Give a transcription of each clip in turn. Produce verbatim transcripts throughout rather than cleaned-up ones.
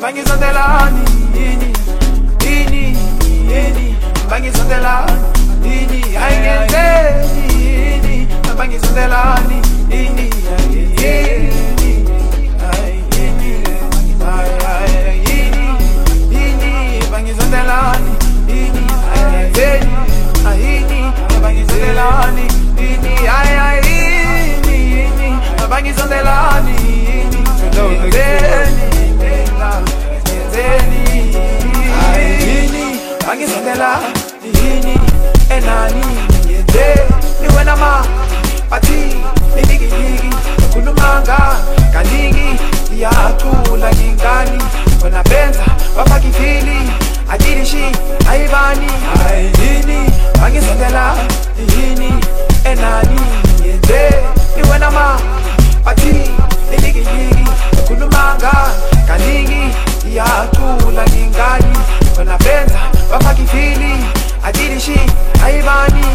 bangizondelani ini ini ini bangizondelani ini ayengenzeni ini bangizondelani ini ini ay ini ay ay ini ini bangizondelani ini ayengenzeni ini bangizondelani ini ay ay ini ini bangizondelani ini ayengenzeni bangizondela ini enani yenze niwena ma pati nidigi digi kulumanga kaningi yatula ngingani wena benza bafakifili ajirishi ayibani ini bangizondela ini enani yenze niwena ma pati nidigi digi kulumanga kaningi yatula ngingani wena benza bafakifili ajirishi ayibani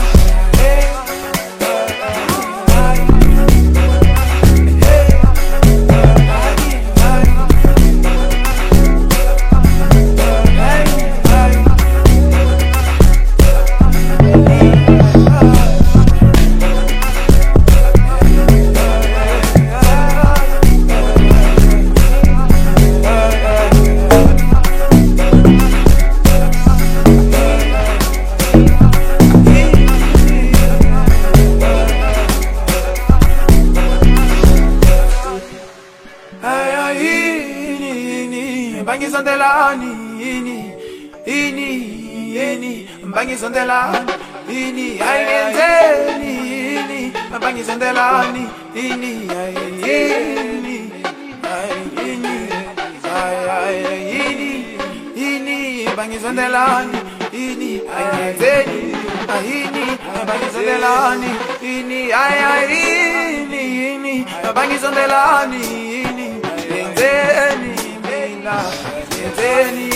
bangizondelani ini ini ini bangizondelani ini ayengenzeni ini bangizondelani ini ayini ayini ay ay ini ini bangizondelani ini ayengenzeni ayini bangizondelani ini ay ay ini ini bangizondelani ini ayengenzeni Yenzeni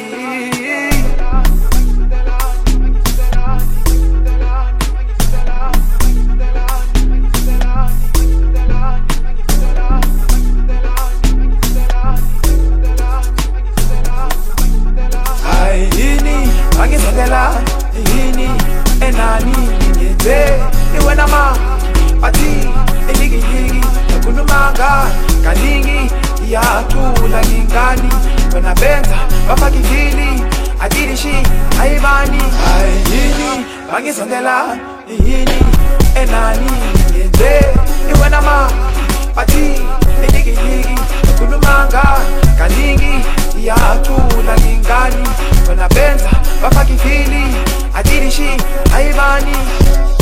ay ini bangizondela ini enani yenze niwena ma pati eligi ligi kulumanga kaningi yatula ngingani wena benza bafakifili ajirishi ayibani ayini bangizondela ini enani yenze niwena ma pati eligi ligi kulumanga kaningi yatula ngingani wena benza bafakifili ajirishi ayibani